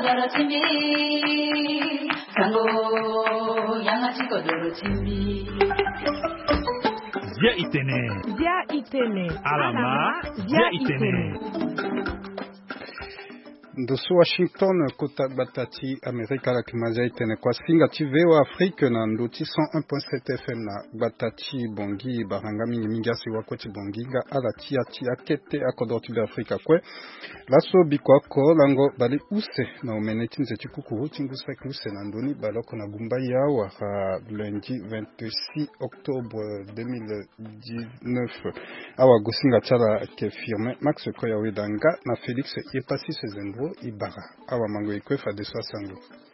chimi sango yanga chiko doro chimi Zia itene alama zia itene Ndosu Washington kota batati Amerika la kimaza itene kwa singa TV wa Afrika na ndoti 101.7 FM na batati bongi barangami nyingasi wakoti bonginga ala tia kete akodoti be Afrika kwe laso bikwako lango bali use na umeneti nze chikuku tingusa kuse na ndoni baloko na gumba ya wa lundi 26 octobre 2019 awa gosinga chala ke firme Max Koya Wedanga na Felix Epasi Sezendro Ibara awa mango ikwefa de sango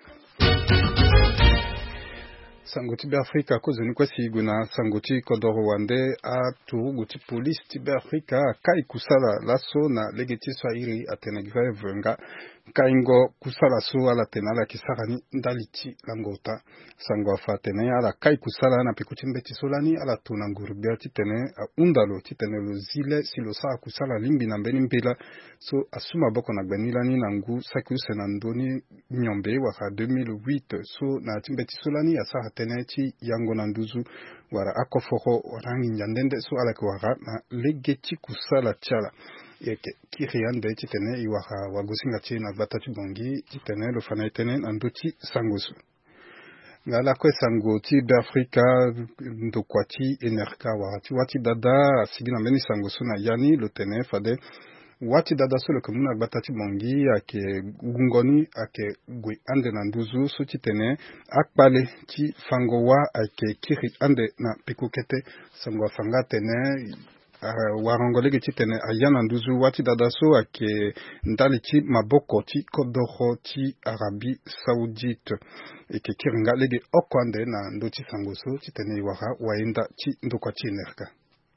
sangoti be Afrika ko zeni kwa siguna sangoti kodoro wande a turuguti police tibe Afrika kai kusala laso na legeti swahili atene greve nga kaingo kusala so ala tenala kisarani ndaliti langota sango afatene ala kai kusala na pikuti mbeti solani ala tunangurubia titene undalo titene lozile silo sa kusala limbi na mbeni mpila so asuma boko na gbenilani nangu sakuse na ndoni nyombe waka 2008 so na timbeti solani asa tene ti yango na nduzu wara akoforo warangi njandende so ala kwara na legeti kusala chala yeke kiriande titene iwaka wagosinga china batatu bongi titene lo fana itene nanduti sangosu ngala kwe sangoti d'Africa ndokwati enerka wati dada asigina meni sangosu na yani lo tene fade wati dada solo kumuna batatu bongi ake gungoni ake gwe ande na nduzu so titene akpale ti fangowa ake kiri ande na pikukete sangwa fanga tene warongolege titene ayana nduzu wati dadaso ake ndalichi maboko ti kodoro ti Arabi Saoudite eke kiringa lege okwande na ndoti sangoso titene wara waenda ti ndokwa ti enerka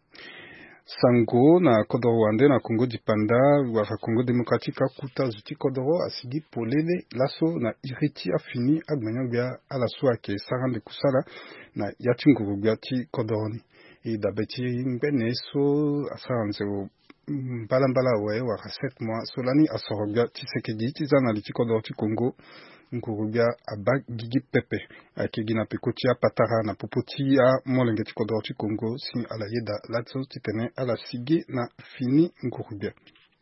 sango na kodoro wande na Kongo dipanda wara Kongo Demokratika kuta zuti kodoro asigi polele laso na iriti afini agmenyobia alaso ake sarande kusala na yatingurubia ti kodoroni idabeti ngene so asanze mbala we wa 7 mois solani asorobia tisekedi tizana litiko ti Kongo ngurubia abag gigi pepe akigina pekotia patara na popoti a molenge tiko ti Kongo si ala yeda latso titene ala sigi na fini ngurubia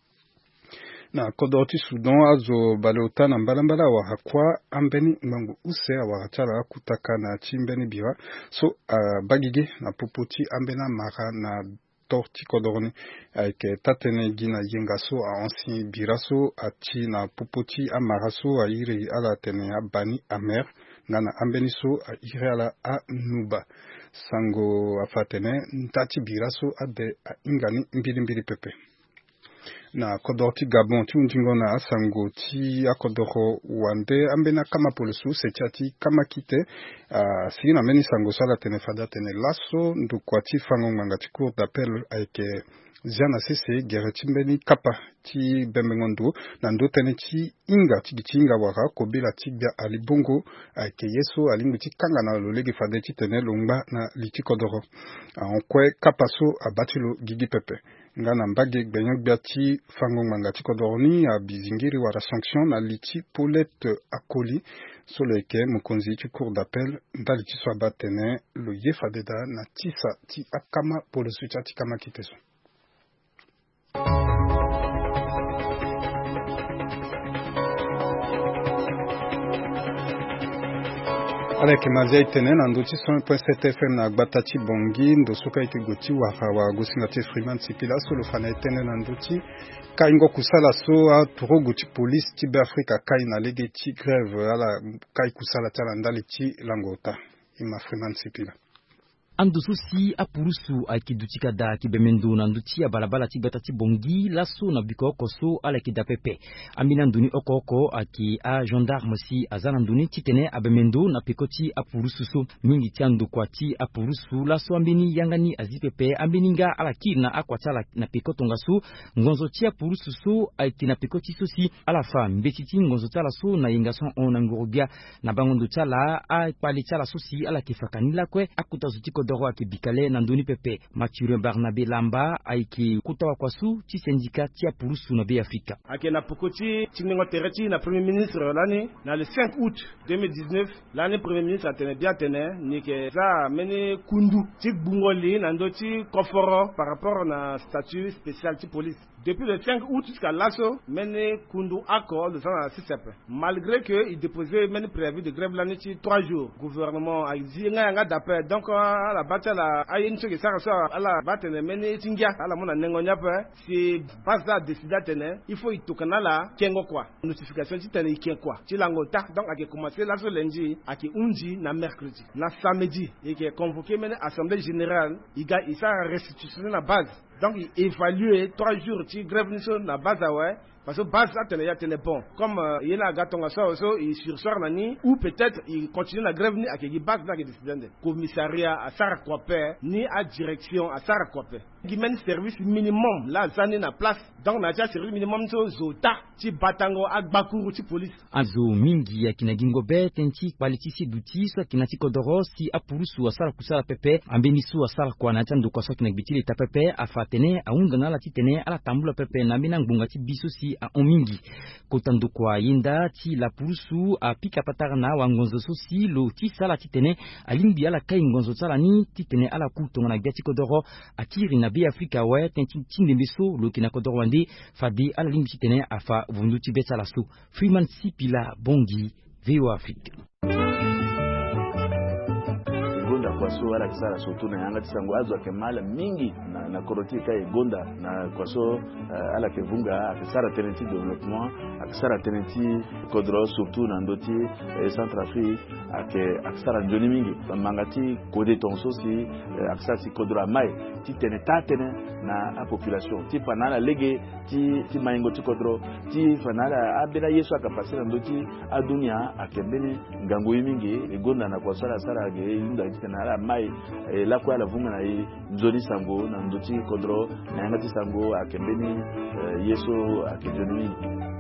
na kodoti Sudan azo balota na mbala wa hakwa ambeni mangu use wa hatara kutaka na chimbeni biwa so bagige na popoti ambena mara na torti kodorni avec tatene gina yengaso a ansi biraso ati na popoti amaraso a ire ala tene abani amer ngana ambeni so a ire ala a nuba sango afatene ntati biraso ade a ingani mbili pepe na kodorti Gabon ti undingo na asango ti akodoro wande ambena kama polosu sechati kama kite sina meni sango sala tene fada tene laso ndukwati fango nganga ti cour d'appel avec Ziana sese gereti mbeni kapa ti bembengondo na ndo tene ti inga ti gitinga wara kobela ti bia alibongo avec yeso alingu ti kanga na lolege fade ti tene longba na liti kodoro onkwe kapaso abatilo gigi pepe ngana mbage gbenyo biati fango manga ti kodorni a bizingiri wara sanction na liti Paulette Akoli soleke mokonzi ti cour d'appel ndali ti so abatene lo ye fadeda na tisa ti akama polo sucha ti kama kiteso avec mazia itene na ndoti 100.7 FM na batati bongi ndosuka ikigoti wa gosinga te Freeman Sipila solo fana itene na ndoti kaingo kusala so a turuguti police ti be Afrika kai na lege ti greve ala kai kusala tala ndali ti langota ima Freeman Sipila Andusu si apurusu akidutika da kibemendo na nduti ya balabala tibeta tibongi laso na bikoko so ala kidapepe amina nduni okoko aki a gendarme si azana nduni titene abemendo na pikoti apurusu so mingi tiandu kwati apurusu laso ambini yangani azipepe ambininga ala kina akwatala na pikoto ngasu ngonzo tia apurusu so aki na pikoti so si ala fa mbetiti ngonzo tala so na yingason on ngorobia na bangondo tala a pali tala so si ala kifakanila kwe akutazo tiko Kodoro akibikale na nduni pepe. Mathurin Barnabé Lamba aiki kutawa kwasu ti syndicat tia purusu na be Afrika. Ake na pokoti tingo tereti na premier ministre l'année na le 5 août 2019 l'année premier ministre atene bien tene ni ke za meni kundu ti bungoli na ndoti confort par rapport na statut spécial ti police. Depuis le 5 août jusqu'à l'assaut, meni kundu accord le sang à CCP. Malgré que il déposait meni préavis de grève l'année 3 jours. Gouvernement a dit nga d'appel donc à la bataille a une chose que ça à la bataille meni tingia à la mona nengonya pa si basa décida tene il faut itokana la kengo kwa notification ti tene iken kwa ti langota donc a commencé l'assaut lundi a ki unji na mercredi na samedi et qui est convoqué meni assemblée générale il sa restitution na base. Donc, il évalue 3 jours de grève sur la base, parce que base a tenu bon. Comme il y a un gâteau, il sursort nani, ou peut-être il continue la grève ni à qui base dans les décisions. Commissariat à Sarakwapé, ni à direction à Sarakwapé. Il mène service minimum, là, ça n'est pas place. Donc, on a déjà service minimum sur Zota, ti Batango, Akbakuru, ti police. Azo mingi ya kinagingo bet, enti quality d'outils, soit kinati kodoro, si apurusu asara kusala pepe, ambenisu asara kwa natando kwa soki nagbitili ta pepe, afatene, aungana la titene, ala tambula pepe, namina ngunga ti biso si a omingi. Kotando kwa yinda, ti la purusu, a pika patarana, wangonzo sosi, lo ti sala titene, alimbi ala kai ngonzo sala ni, titene ala kutonga na gati kodoro, akiri na be Afrika we, tenti tindembeso, lo kina kodoro wande, fade ala limbi titene, afa vundu ti beta laso. Freeman Sipila Bongi, VOA Afrique. Gonda kwaso ala kisara soto na yanga tisango azo akemala mingi na korotika gonda na kwaso ala kevunga akisara tenenti développement akisara tenenti kodro surtout na ndoti Centrafrique akisara njoni mingi mangati kode tonso si akisara si kodro mai ti tene na a population ti panala lege ti maingo ti kodro ti fanala abela yesu akapasira ndoti adunia akembeni ngango mingi gonda na kwaso ala sara ge inda na mai la kwa la vunga na nzoni sango na ndoti kodro na yangati sango akembeni yesu akejoni.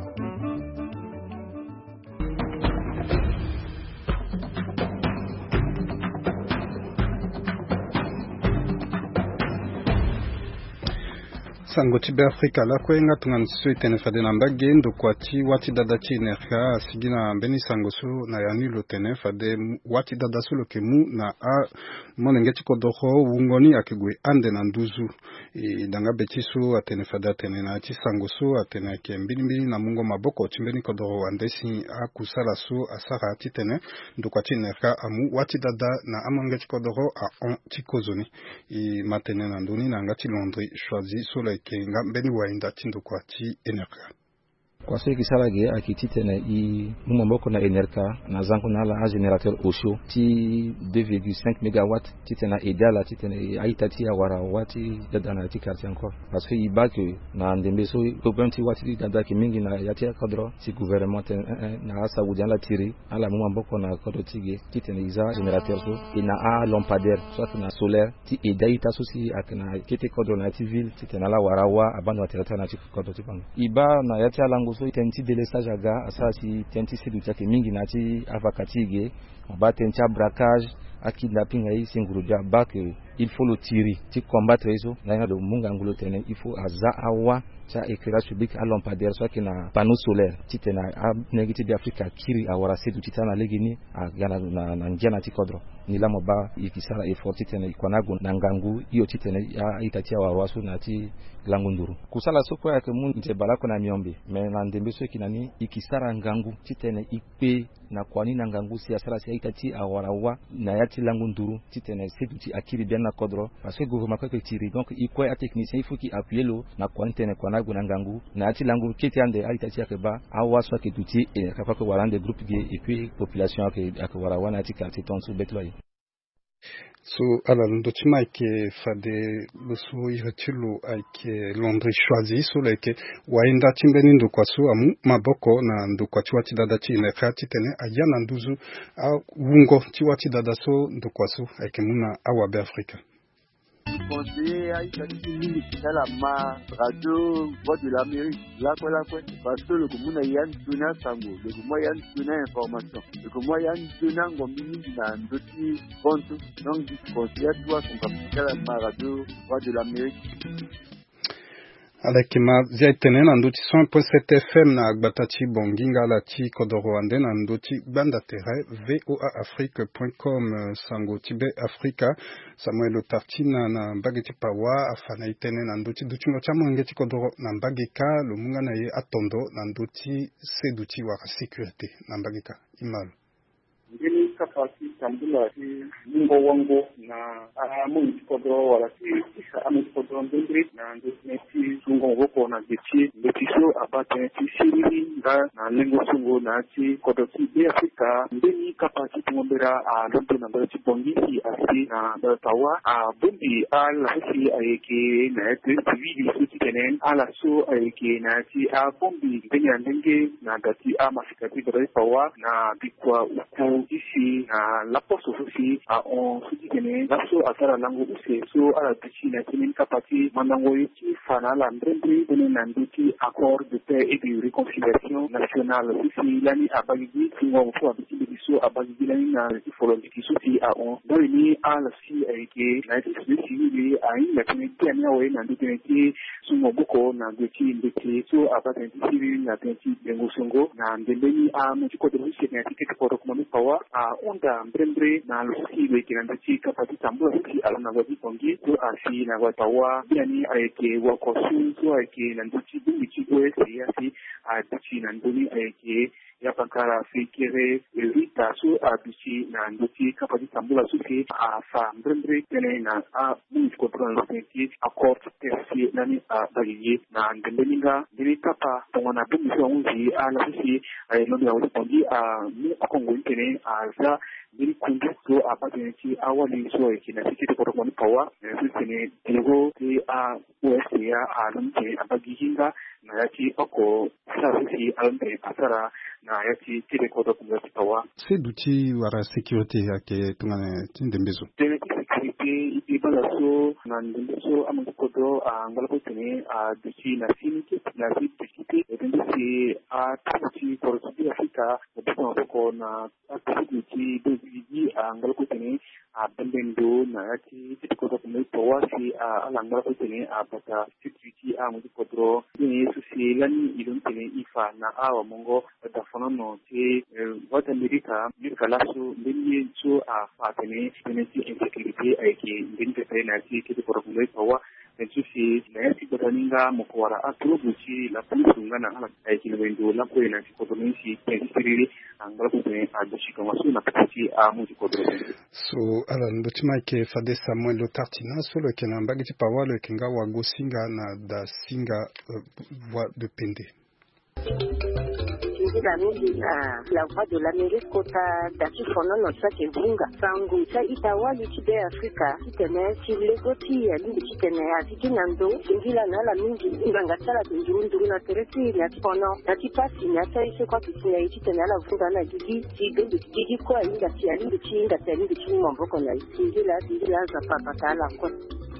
Sango tibe Afrika la kwenga tunganiswe tene fade na mbage ndo kwati wati dada chi nerka asigina mbeni sango su na yani lo tene fade wati dada su lo kemu na a monengeti kodoko wungoni akigwe ande na nduzu danga beti su atene fade atene na chi sango su atene ke mbili na mungo maboko chimbeni kodoro andesi akusala su asara titene ndo kwati nerka amu wati dada na amongeti kodoro a on tikozoni matene na nduni na ngati Londres choisi sur le kenga mbeni wa inda tindo kwa ti enerka kwa seki salage akititene I mumamboko na enerka na zango na la generateur Osho ti 2,5 megawatt titena edala titene aitati ya wara wati dana ti quartier encore parce que ibake na ndembeso obenti wati dada ki mingi na yati ya kadro si gouvernement na asa wudala tiri ala mumamboko na kodo tige titene iza generateur so ina a lampadaire soit na solaire ti edaita so si akna kete kodo na ti ville titena la warawa abano waterata na ti kodo ti pang iba na yati ala so tenti délestage aga asasi tenti sedu chake mingi nati avakatige ba tenti braquage akidnapping ai singurudia bak il faut le tirer ti combattre eso na do munga ngulo tene il faut aza awa cha éclairage public à lampadaire soit que na panneau solaire titena a negative Africa kiri awara sedu titana legini a gana na njana ti kodro ni la moba ikisara effort titena ikonago na ngangu iyo titena itatia wawasu na ti langunduru kusala soko yake mun nje balako na miombe me na ndembeso kinani ikisara ngangu titena ikpe na kwani na ngangu si asala si itati awarawa na yati langunduru titena sedu ti akiri bien na kodro parce que gouvernement ko tiri donc ikwe a technicien il faut qui appuyer lo na kwani tene kwana guna ngangu na ati langu kiti ande itati yake ba awa so ke tuti e ka ko warande groupe ge et puis population ak warawana ati quartier tonsu betloy so ala ndo chima ke fade lusu iretilo ake Londres choisi so like wainda chimbeni ndo kwaso amu maboko na ndo kwa chiwati dada chi ne khati tene ayana nduzu a wungo chiwati dada so ndo kwaso ake muna awa be Afrika conseiller Aïkati Salama, Radio Voix de l'Amérique, là parce que le Goumuna Yann Tuna Sango, le Goumuna Yann Tuna Information, le Goumuna Yann Tuna Ngomini dans d'autres comptes, donc conseiller à toi son capital à Radio Voix de l'Amérique. Avec ma ziaitene na nduti 100.7 FM na agbatati bonginga lati kodoro ande na nduti banda terre voaafrique.com sango tibe Afrika Samuel Tartina na mbageti pawa afana itene na nduti dutingo chamo ngeti kodoro na mbageka lumunga na ye atondo na nduti seduti wa sécurité na mbageka imalo ngini kapasi tambula ki mungo wango na amu kodro wala ki amu kodro ndri na ndeti sungo woko na gechi betisho abate ti shiri na lengo sungo na ti kodoti be Afrika ngini kapasi tumombera londo na ndeti bongi ki asi na tawa bundi ala hisi ayeke na ti civili suti tenen ala so ayeke na ti bombi ngenya ndenge na dati Afrika ti dai tawa na bikwa uko ici la poste aussi on se dit que l'asso à faire langue aussi so à la piscine qui capacité mandango qui fana la ndembi on nanduki accord de paix et de réconciliation nationale ici l'année à Bagui qui vont faire petit biso à Bagui l'année na qui follow qui souci à on donné à la si avec la civile à une la communauté à ouais nanduki qui sumo boko na ndeki ndeki so à pas civile na ndeki ngosongo na ndembeni a mutiko de russie na tiketi kwa recommande power onda mbrembre na lusi wekiranda chika pati tambua hiki alana wazi pongi to asi na watawa yani ayeke wakosu to ayeke na nduchi bingi kwesi yasi atuchi na nduni ayeke yapakara fikire rita so abichi na nduchi kapati tambula suki fa mbrembre tene na mungu kontrol lotenti accord tersi nani bagiye na ndembeninga dirikapa tongona bingi so unzi ala suki ayelo ya wazi pongi mu akongo tene za biri kunduto abagenci awali so ikina sikiti koromoni pawa sisene tego ti OSA alunte abagihinga na yati oko sarisi alunte asara na yati tire kodo kumati pawa seduti wara sécurité yake tungane tindembezo tene sécurité ibalaso na ndembezo amukodo ngalapo tene duchi na siniki na sikiti edendisi tuchi korosudi Afrika ko na tuchi dozi ngalapo tene bendendo na yati kodo kumati pawa si ngalapo tene bata security amukodo ni susi lani iluntene ifa na awa mongo da fonono te wata Amerika laso ndeni so fatene benesi insécurité ayeke ndeni pe na ti ke ko kumati pawa susi na yati botaninga mokwara atulubuchi la police ngana ala ayeke wendo la ko ina ko donisi siriri ngalapo tene adushika masu na pati amukodo so ala ndotima ke fade Samuel Tartina so le kenamba giti pawa le kenga wa gosinga na da singa voix de pende la voix de l'Amérique kota dati fonono sake vunga sangu sa itawa yitibe Afrika kitene chilegoti ya lingi kitene aziki nando singila na la mingi nganga sala ndurunduru na tereti ya fono dati pasi na sai se kwa kitene yitene la vunga na gigi kwa inga tia lingi chinga tia lingi chimo mboko na singila za papatala kwa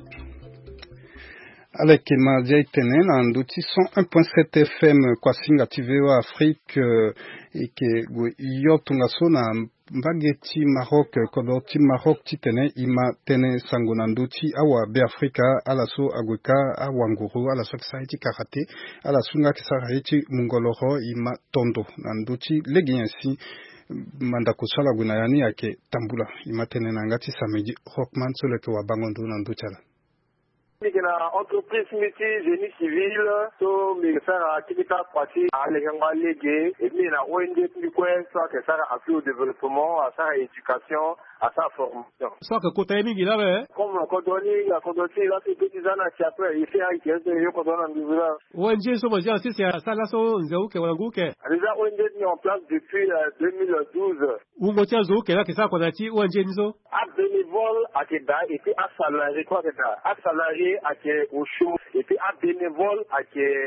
avec ma ziaitene na nduti 101.7 FM kwa singa TVA Afrique et que yotunga so na mbageti Maroc kodoti Maroc titene ima tene sango na nduti awa be Afrika ala so agweka awanguru ala so kisaiti karate ala sunga kisaraiti mungoloro ima tondo na nduti legiensi manda kusala gunayani yake tambula ima tene na ngati samedi Rockman solo ke wa bangondo na ndutala na entreprise miti génie civil to ministère activité pratique à l'égard légué et bien la ONG plus quoi ça que ça a fait au développement à sa éducation à sa formation ça que côté mingi là ben comme condoni la condoti là c'est petits ans qui après il fait avec yo condona ndivula ONG so mo c'est ça là so nzeu ke wanguke déjà ONG mis en place depuis 2012 ou mo tia zo ke là que ça qu'on a ti ONG nizo à bénévole à Keda et puis à salarié quoi que ça à salarié premier au show et puis à bénévole à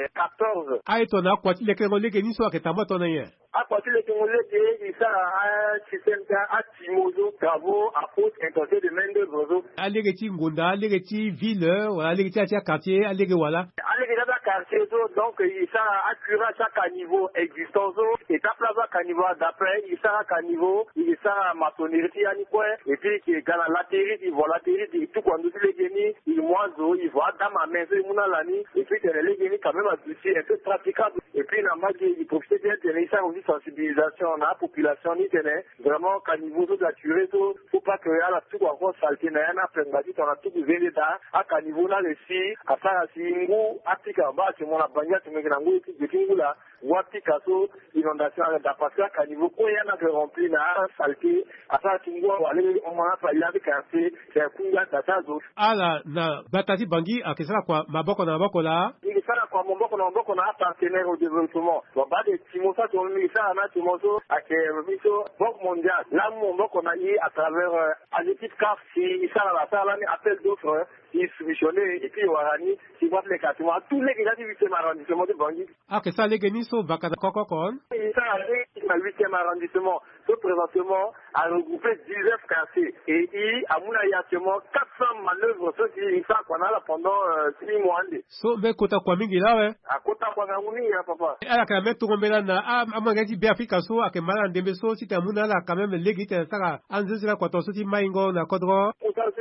14. Aïe ton a quoi les clés que ni soit que ta moto n'est. À partir de Congolais, il sera à Chisenga, à Timozo, travaux, à haute intensité de main d'œuvre. Allegeti Ngunda, Allegeti ville, Allegeti à quartier, Allegeti voilà. Allegeti à quartier, donc il sera accuré à chaque niveau existant, et à plaza à niveau d'après, il sera à niveau, il sera à maçonnerie à niveau, et puis qui est dans la terre, il voit la terre, il tout quand nous les génies, il moiseau, il voit dans ma main, il mouna l'année, et puis les génies quand même à toucher un peu praticable, et puis la magie, il profite bien de ça aussi. Sensibilisation na population ni tene vraiment qu'à niveau de naturel tout faut pas que à la tout encore salté na na prengati on a tout venu da à niveau na le si à ça singu atika ba que mon abanya que me grango et de kingula wati kaso inondation da parce qu'à niveau ko yana que rempli na salté à ça singu wale on m'a pas il avait cassé c'est kunga tata zo ala na batati bangi akisala kwa maboko na maboko la il sera kwa maboko na partenaire au développement bon ba de timosa to ça na timoso à que miso banque mondiale là mon qu'on a eu à travers à l'équipe CAF si ça la salle ni appel d'offres qui soumissionné et puis warani qui va les quatre mois tous les gars du 8e arrondissement de Bangui que ça les geniso bakata kokokon ça arrive dans le 8e arrondissement tout présentement a regroupé 19 quartiers et il a mon actuellement 400 manœuvres ce qui ça qu'on a là pendant 6 mois so be kota kwa mingi là ouais à kota kwa nguni papa ala ka metu ngombela na amangati be Afrika so akemala ndembe so si tamuna la quand même legite saka anzira kwa to so ti maingo na kodro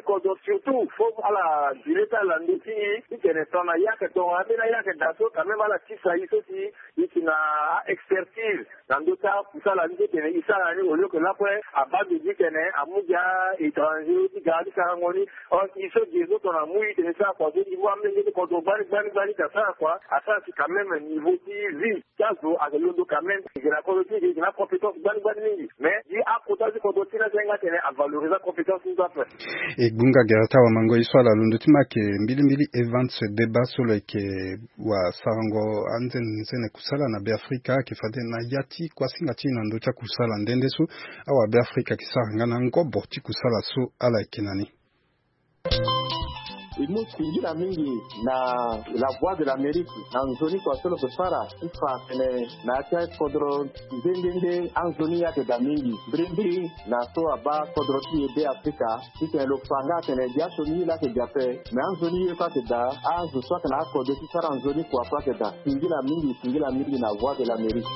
surtout faut à la directeur la nditi international ya que ton amena ya que daso quand même à la tisa iso ti qui na expertise dans d'autres pour ça la nditi ne isa la au lieu que là pour à bas de dire que ne amuja étranger qui garde ça ngoni on iso des autres on a mouillé de ça quoi il voit même que quand on bani ça quoi à ça c'est quand même un niveau qui vit caso à l'ondo quand même il a collecté il a compétence bani mais il a protégé quand on tient à valoriser la compétence nous après et gunga gerata wa mango iswala lundutima ke mbili events débat sur le ke wa sarango anzen nzene kusala na Afrika ke fade na yati kwa singa china ndo cha kusala ndendesu awa Afrika kisanga na ngobo ti kusala so ala kinani imusingira mingi na la voix de l'Amérique anzoni kwa solo kusara ifa na cha kodro ndenge anzoni yake da mingi brindi na so aba kodro ti de Afrika ite lo fanga tene jasho ni la ke jape mais anzoni yefa ke da anzo so kana kodro ti sara anzoni kwa ke da singira mingi na voix de l'Amérique.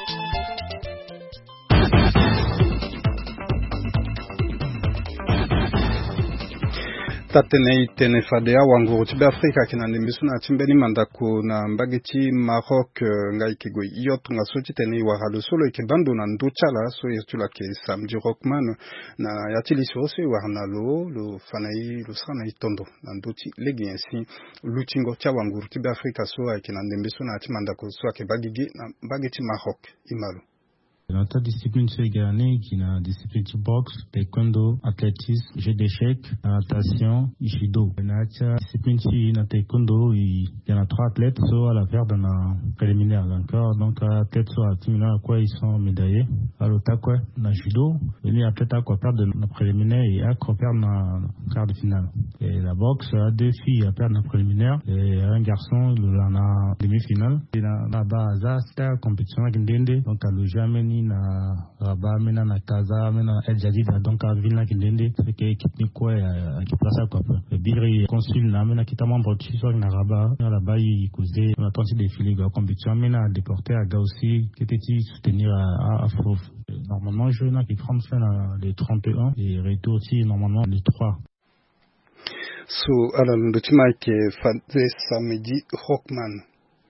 Tatene itene fadea wanguru tibe Afrika kinande mbisuna timbeni mandaku na mbageti Maroc ngai kigoi yotu nga soti tene waralo solo ikebando na ndochala so yetula ke samedi rockman na yatili sose warnalo lo fanai lo sana itondo na ndoti legi ensi lutingo cha wanguru tibe Afrika so kinande mbisuna timandaku so ke bagigi na mbageti Maroc imalo. Dans ta discipline c'est gagné qui na discipline boxe, taekwondo, athlétisme, jeu d'échecs, natation, judo. Na ta discipline ci na taekwondo il y en a 3 athlètes so à la faire dans la préliminaire encore donc athlètes so à timina quoi ils sont médaillés. Alors ta quoi na judo, les athlètes quoi perdre dans la préliminaire et à quoi perdre dans quart de finale. Et la boxe a 2 filles à perdre dans la préliminaire et un garçon dans la demi-finale. Et na base c'était compétition avec ndende donc à le jamais na Rabat mena na Kaza mena El Jadida donc à Vilna Kindende c'est que équipe ni quoi qui place quoi peu biri consul na mena qui t'a membre tu sur na Rabat là-bas il causait on a tenté de filer la compétition mena déporté à Gaussi qui était soutenir à Afro normalement je na qui prend fin les 31 et retour aussi normalement les 3 so ala ndotima ke fadze samedi Rockman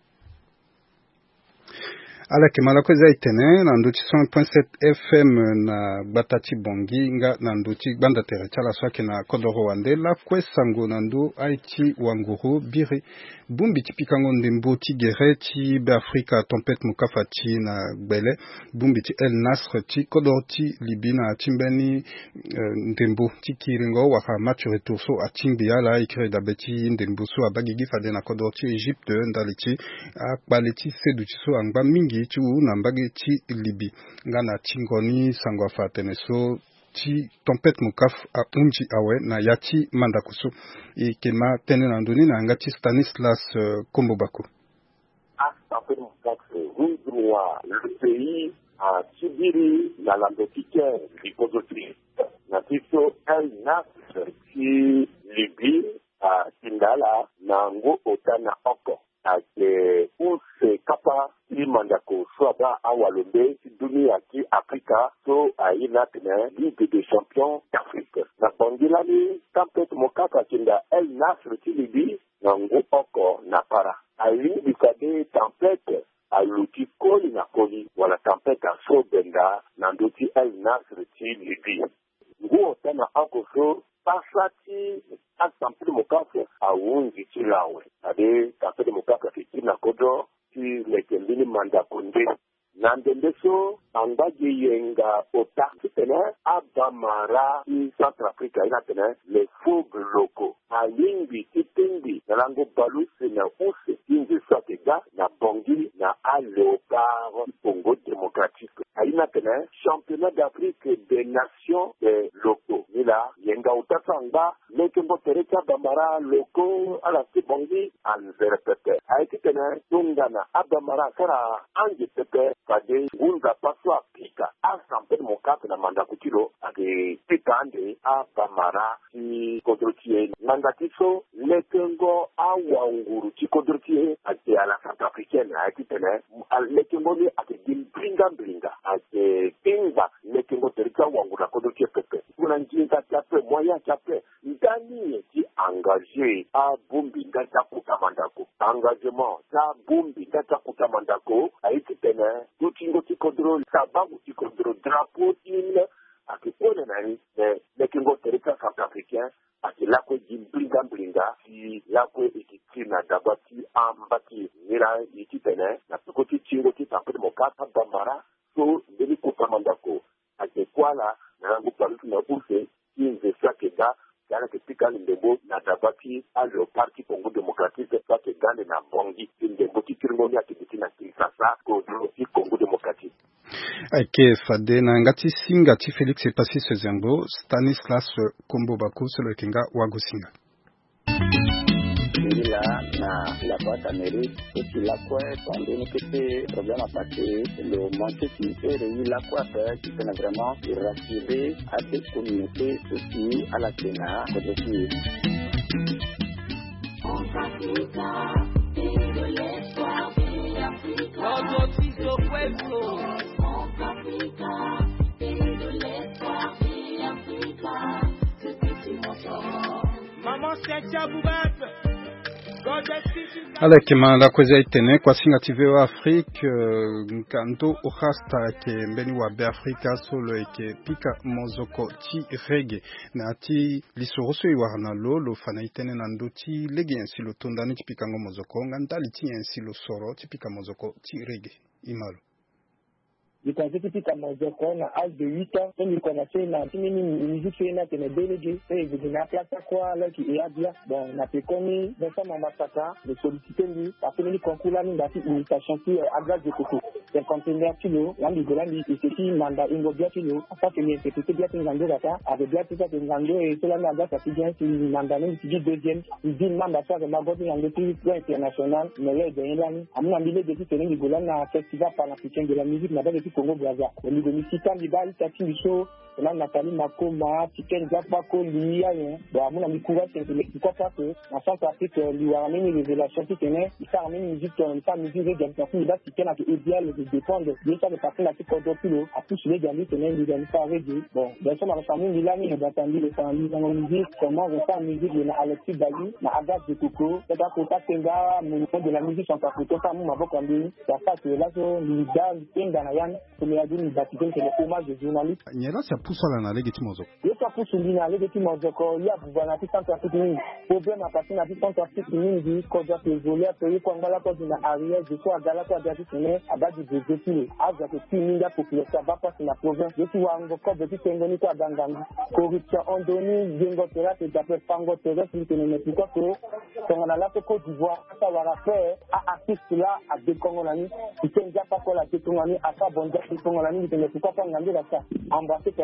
ala ke malako zaitene na nduti 100.7 FM na batati bonginga na nduti banda tere chala swake na kodoro wandela kwesango na ndu aichi wanguru biri bumbi tipika ngonde mboti gereti be Afrika tempête mukafati na gbele bumbi ti El Nasr ti kodorti libina timbeni ndembo ti kiringo waka match retour so atimbi ala ikre dabeti ndembo so abagigi fade na kodorti Egypte ndaliti akbaleti seduti so angba mingi tu na mbage ti libi ngana tingoni sangwa fatene so ti tempête mukaf a unji awe na yati mandakuso e kema tene na ndoni na ngati Stanislas Kombobako. Tempête mukaf le pays a subiri na l'andotiquaire l'hypothèse na tiso el nasr ki Libye a Tindala na ngo otana oko ake use kapa imandako swaba awalombe dunia ki Afrika so aina tene Ligue des Champions d'Afrique na bangilani tempête mokaka kinda el nasr ki Libye na ngo oko na para ayi bikade tempête aluki koli na koli wala tempête a so benda na ndoti el nasr ki Libye nguo tena akoso pasati asampli mokaka awungi chilawe ade tapede mokaka fikina kodo ti lekendini manda konde nandembeso angaje yenga ota tene abamara i Centrafrica ina tene les fougues locaux alingi titendi nalango baluse na use inzi satega na bongi na aleopard Congo démocratique aina tene championnat d'Afrique des nations des locaux nila yenga utasanga lekembo tereka bamara locaux ala bongi anzerepete aiki tene tungana abamara kara anje pepe kade unza paswa pika asampe mokaka na manda kutilo ake pika ande abamara ki kodrotie mandatiso lekengo awanguru ki kodrotie ake ala Centrafricaine aiki tene lekengo ni ake bringa ake pinga lekengo terika wangura kodrotie pepe kuna njinga chape moya chape ndani ki engagé a bumbi ngata kutamandako engagement ta bumbi ngata kutamandako aiki tene tutingo tikodro sababu tikodro drapeau ile akipone nani lekingo terika Centrafricain akilako jimbringa si lako ikitina dabati ambati nira ikitene na tukoti tingo kitapede mokata bambara so ndeli kutamandako akekwala na ngu palutu na use kinze sakeda kana kipika ndembo na dabati alo parti Congo démocratique sake gane na bongi ndembo kikiringoni akibitina kisasa kodro ki Congo démocratique ake fade na ngati singa ti Félix Epasi Sezembo Stanislas Kombobako selo kinga wagosinga na la boîte Amérique et puis la quoi pendant que ces problèmes à passer le manque qui est la quoi faire qui peut vraiment rassurer à cette communauté aussi à la Sénat aussi Maman c'est Boubette. ala kema la kweza itene kwa singa TV wa Afrique nkanto uhasta ke mbeni wa be Afrika solo eke pika mozoko ti rege na ti lisoroso iwarana lo fana itene na ndoti lege yansi lo tondani ti pika ngo mozoko ngantali ti yansi lo soro ti pika mozoko ti rege imalo Je pensais que c'était à Mozoko, à l'âge de 8 ans, quand il connaissait une musique qui était déléguée, et il venait à place à quoi, là, qui est à dire, bon, on a fait connu, Vincent Mamasaka, de solliciter lui, parce que le concours là, nous avons une imitation qui est à gaz de coco. C'est conteneur kilo, là, nous avons dit, c'est qui, mandat, une bien kilo, en fait, c'est que bien une grande data, avec bien tout ça, une grande, et cela, nous avons fait bien, c'est une mandat, nous dit deuxième, il dit, mandat, ça, de ma boîte, dans le pays international, mais là, il y a un, à mon avis, depuis que nous avons un festival panafricain de la musique, là-bas, depuis Congo Brazza. Le niveau de Missita, Libali, Tati, Micho, là, Nathalie Makoma, Tiken, Zapako, Lia, bon, à mon ami, Kouva, c'est pourquoi pas que, en Centrafrique, lui a ramené les révélations qui tenaient, il s'est ramené une musique, ça, musique, il a Tiken, à idéal, de dépendre, bien sûr, de passer la petite Kodopilo, à plus, les gamins, tenaient, les gamins, pas arrêter. Bon, bien sûr, on a ramené Milani, on a entendu les familles dans la musique, comment on fait la musique, il y a Alexis Bali, na Agas de Coco, c'est un côté Tenga, mon de la musique centrafricaine, ça, mon avocat, ça fait que là, l'idéal, Tenga, ni batiken c'est le hommage des journalistes. Nyela ça pousse la lege timozo. Yo ça pousse la lege timozo ko ya buvana ti Centrafrique ni. Problème à passer na ti Centrafrique ni di ko ja pe voler pe ko ngala ko na arrière de quoi gala ko ja ti ne abadi de défilé. Aza ko ti minga population ba passer na province. Yo ti wa ngo ko de ti ngoni ko dangangu. Corruption on doni jengo tera te d'après pango tera ni te ne pas ko on a la Côte d'Ivoire ça va la faire à artiste là à de Congolani. Qui tenja pas ko la te Congolani à ça bonja te Congolani ni te ne pourquoi pas ngandi la ça. Ambassade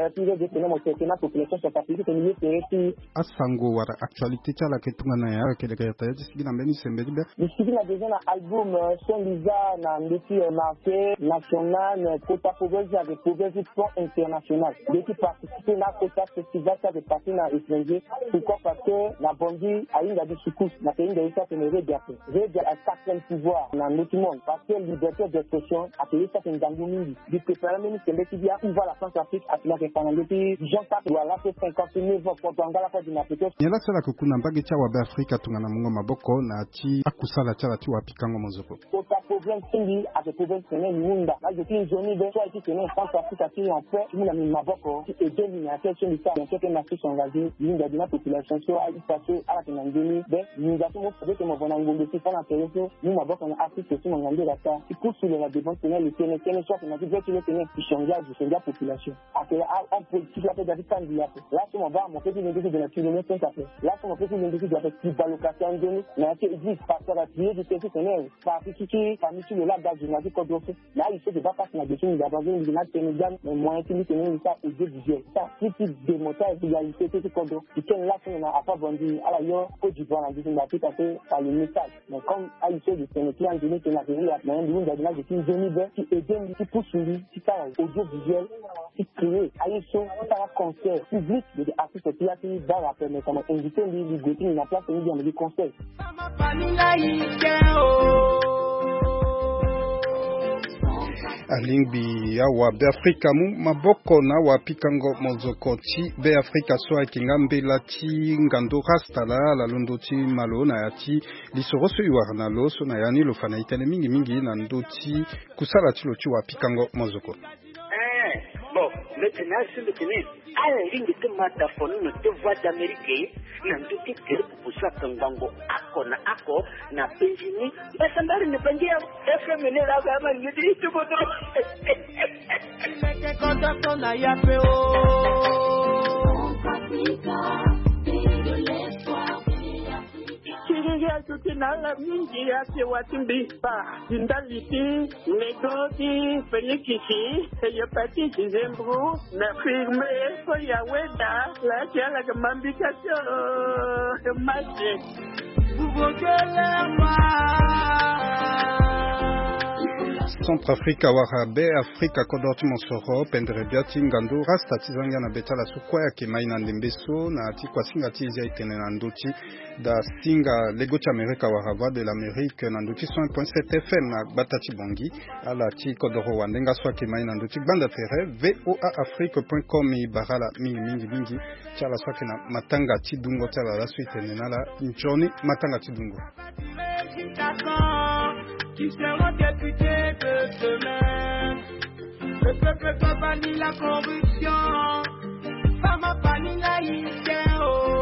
température de tenir mon traitement population sur papier que nous serons asango wara actualité tala ke tungana ya ke de ta sigina mbeni sembedi be sigina déjà un album son visa na ndeki marqué national quota province avec province plan international depuis participer na quota festival ça de partir na étranger pourquoi parce que la bondi a une de soukous na pays de ça tenir rédia à certain pouvoir dans notre monde parce que liberté d'expression a pays ça une dandini du préparer même c'est qui vient il va la France Afrique à la pendant depuis Jean Pape voilà c'est 59 ans pour Angola pour d'une Afrique yala sala ko kuna mbage cha wa Afrika tungana mungo maboko na ti akusala cha ti wa pikango mozoko ko ta problème singi avec problème c'est munda là je suis zone de soit qui c'est France Afrique qui en fait nous la maboko et deux lignes à question de ça donc que na se engagé linga de la population soit à passer à la tendance ben nous avons fait que mon bonango de pour l'intéresser nous maboko en Afrique c'est mon ngande là ça qui pousse sur la défense c'est le tennis soit qu'on a dit que le tennis qui change de la population après en politique là peut-être là si on va mon petit négocie de la kilomètre là si on peut négocie de la petite allocation de mais c'est existe parce que la prière du petit tennis par qui parmi sur le lac d'Azumadi Kodrofe là il faut de pas passer la gestion de la une de Sénégal mais moins qui tenir ça au visuel ça type de montage il y a une petite Kodrofe qui tient là on a pas vendu à la yo Côte d'Ivoire en disant tout à fait par le message mais comme à l'issue de Sénégal en donné que la série là mais nous de là je suis jeune qui aide qui pousse lui qui parle audiovisuel qui crée à l'issue ça va concert public de artistes qui a été dans la mais comme invité lui goûter la place nous dit concert alingbi ya wa Afrika mu maboko na wa pikango mozoko ti be Afrika so akingambe lati ngando rasta la londo ti malo na yati lisoroso iwara na loso na yani lo fana itele mingi na ndoti kusala ti lo ti wa pikango mozoko bon maintenant sur le tennis à la ligne de mataphone de voix d'Amérique na nduti kere kupusa kangango ako na penjini basambari ne pangia FM ne la kama ngidi tukoto meke kontakto na yape Kiriya tukinala mingi yake watimbi pa indaliti negoti felikisi eyapati zembru na firme ko ya weda la kiala kamambikasyo mache bugogela Centrafrique warabe Afrika kodorti mosoro pendere biati ngando rasta tizanga na betala sukwa ya kemaina ndembeso na tikwa singa tizia itene na nduti da singa lego cha Amerika warava de l'Amérique na nduti 100.7 FM na batati bongi ala ti kodoro wandenga swa kemaina nduti banda tere voaafrique.com barala mingi chala swa na matanga ti dungo chala la suite nala nchoni matanga ti dungo qui seront députés de demain. Le peuple peut bannir la corruption, femme bannir laïcité.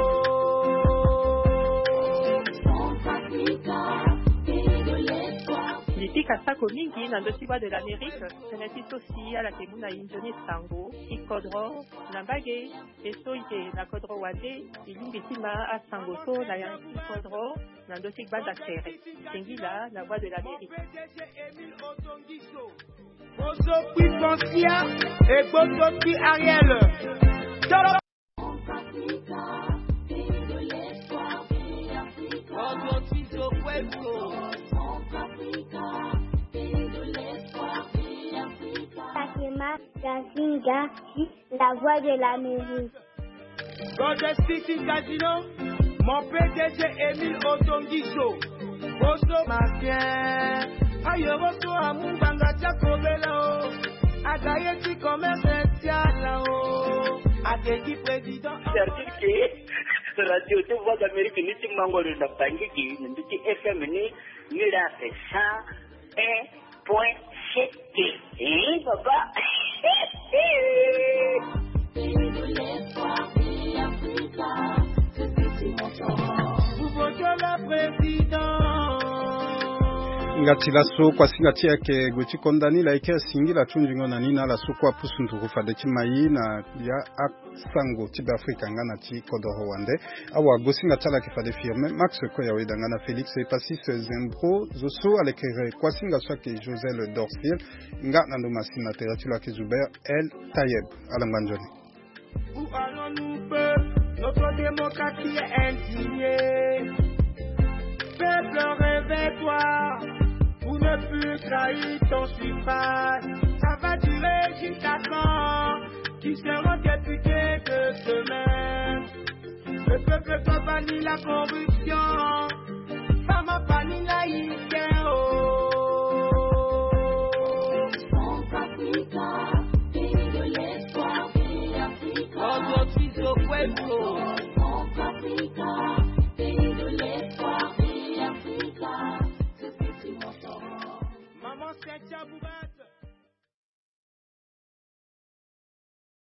Litika sako mingi na ndosiwa de l'Amérique, senetis aussi à la temuna injoni sango, ikodro, nambage, esoite na kodro wade, ilingitima a sangoso na yanki kodro, na ndosik banda tere. Sengila, la voix de l'Amérique. Bozo Puissancia et Bozo Ariel. Takema Kazinga, la voix de l'Amérique. Golden City Casino, mon PDG Émile Otongiso. Bozo Mafien, Ayoroso Amunganga Tchakobela, Agayeti commercial, Adeki président. C'est-à-dire que Radio de Voix d'Amérique, nous sommes membres de la banque qui nous dit FM, nous l'a fait ça, et papa. Vous votez la présidente. ngati la so kwa singati yake gweti kondani la ike singi la chunjingo na nina la so kwa pusuntu rufade chimayi na ya sango tiba Afrika ngana ti kodoro wande awa gosinga tala kifade firme Max ko ya wedangana Felix et Passis Zembro zoso alekere kwa singa swake Josel Dorfil nga nando masina teratula ke Zuber El Tayeb alanganjoni Où allons-nous, peuple? Notre démocratie est indignée. Peuple, réveille-toi pour ne plus trahir ton suffrage. Ça va durer jusqu'à quand? Qui seront députés de demain? Le peuple doit bannir la corruption. Femme bannir laïcité. Africa, pays de l'espoir, pays Africa. Aujourd'hui, au pueblo.